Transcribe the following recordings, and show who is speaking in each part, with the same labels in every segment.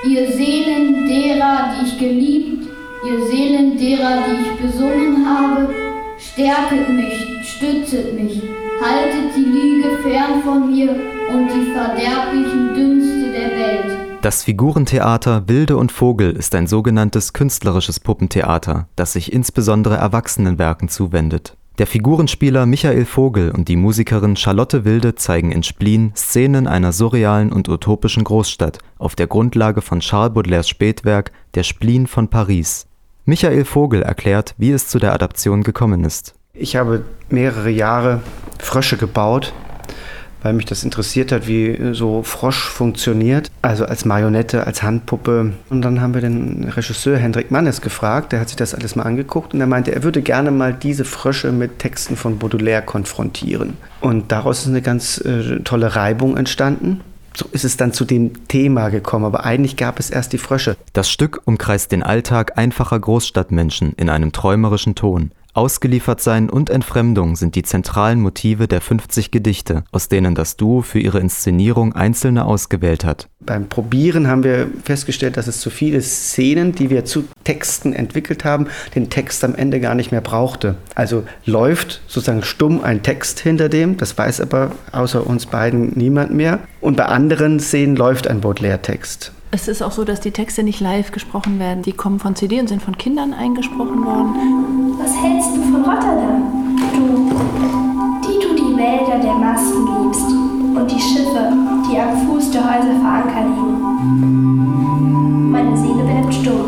Speaker 1: Ihr Seelen derer, die ich geliebt, ihr Seelen derer, die ich besungen habe, stärket mich, stützet mich, haltet die Lüge fern von mir und die verderblichen Dünste der Welt.
Speaker 2: Das Figurentheater Wilde und Vogel ist ein sogenanntes künstlerisches Puppentheater, das sich insbesondere Erwachsenenwerken zuwendet. Der Figurenspieler Michael Vogel und die Musikerin Charlotte Wilde zeigen in Splin Szenen einer surrealen und utopischen Großstadt auf der Grundlage von Charles Baudelaires Spätwerk Der Spleen von Paris. Michael Vogel erklärt, wie es zu der Adaption gekommen ist.
Speaker 3: Ich habe mehrere Jahre Frösche gebaut, weil mich das interessiert hat, wie so Frosch funktioniert, also als Marionette, als Handpuppe. Und dann haben wir den Regisseur Hendrik Mannes gefragt, der hat sich das alles mal angeguckt und er meinte, er würde gerne mal diese Frösche mit Texten von Baudelaire konfrontieren. Und daraus ist eine ganz tolle Reibung entstanden. So ist es dann zu dem Thema gekommen, aber eigentlich gab es erst die Frösche.
Speaker 2: Das Stück umkreist den Alltag einfacher Großstadtmenschen in einem träumerischen Ton. Ausgeliefertsein und Entfremdung sind die zentralen Motive der 50 Gedichte, aus denen das Duo für ihre Inszenierung einzelne ausgewählt hat.
Speaker 3: Beim Probieren haben wir festgestellt, dass es zu viele Szenen, die wir zu Texten entwickelt haben, den Text am Ende gar nicht mehr brauchte. Also läuft sozusagen stumm ein Text hinter dem, das weiß aber außer uns beiden niemand mehr. Und bei anderen Szenen läuft ein Baudelaire-Text.
Speaker 4: Es ist auch so, dass die Texte nicht live gesprochen werden. Die kommen von CD und sind von Kindern eingesprochen worden.
Speaker 5: Was hältst du von Rotterdam? Du die Wälder der Masten liebst und die Schiffe, die am Fuß der Häuser vor Anker liegen. Meine Seele bleibt stumm.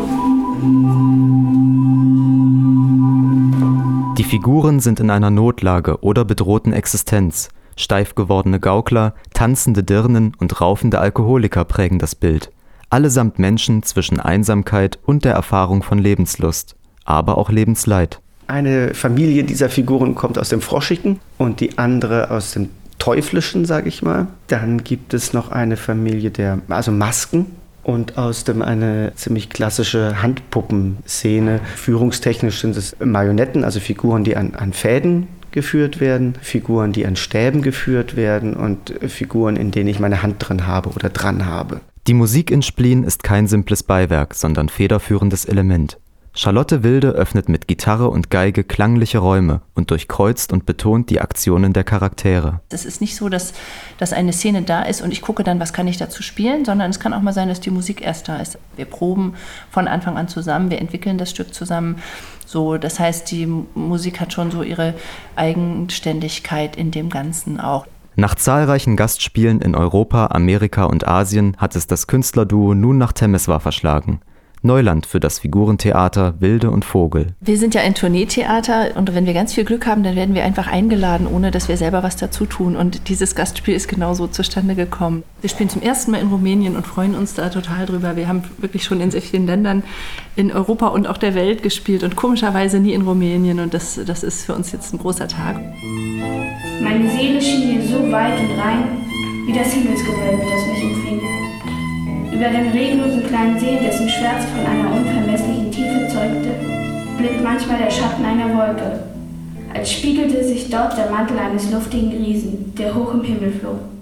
Speaker 2: Die Figuren sind in einer Notlage oder bedrohten Existenz. Steif gewordene Gaukler, tanzende Dirnen und raufende Alkoholiker prägen das Bild. Allesamt Menschen zwischen Einsamkeit und der Erfahrung von Lebenslust, aber auch Lebensleid.
Speaker 3: Eine Familie dieser Figuren kommt aus dem Froschigen und die andere aus dem Teuflischen, sage ich mal. Dann gibt es noch eine Familie der Masken und aus dem eine ziemlich klassische Handpuppenszene. Führungstechnisch sind es Marionetten, also Figuren, die an Fäden geführt werden, Figuren, die an Stäben geführt werden und Figuren, in denen ich meine Hand drin habe oder dran habe.
Speaker 2: Die Musik in Splin ist kein simples Beiwerk, sondern federführendes Element. Charlotte Wilde öffnet mit Gitarre und Geige klangliche Räume und durchkreuzt und betont die Aktionen der Charaktere.
Speaker 4: Es ist nicht so, dass eine Szene da ist und ich gucke dann, was kann ich dazu spielen, sondern es kann auch mal sein, dass die Musik erst da ist. Wir proben von Anfang an zusammen, wir entwickeln das Stück zusammen. So, das heißt, die Musik hat schon so ihre Eigenständigkeit in dem Ganzen auch.
Speaker 2: Nach zahlreichen Gastspielen in Europa, Amerika und Asien hat es das Künstlerduo nun nach Temeswar verschlagen. Neuland für das Figurentheater Wilde und Vogel.
Speaker 4: Wir sind ja ein Tourneetheater und wenn wir ganz viel Glück haben, dann werden wir einfach eingeladen, ohne dass wir selber was dazu tun. Und dieses Gastspiel ist genauso zustande gekommen. Wir spielen zum ersten Mal in Rumänien und freuen uns da total drüber. Wir haben wirklich schon in sehr vielen Ländern in Europa und auch der Welt gespielt und komischerweise nie in Rumänien. Und das ist für uns jetzt ein großer Tag.
Speaker 5: Meine Seele schien mir so weit und rein, wie das Himmelsgewölbe, das mich umfing. Über den reglosen kleinen See, dessen Schwärze von einer unvermesslichen Tiefe zeugte, glitt manchmal der Schatten einer Wolke, als spiegelte sich dort der Mantel eines luftigen Riesen, der hoch im Himmel flog.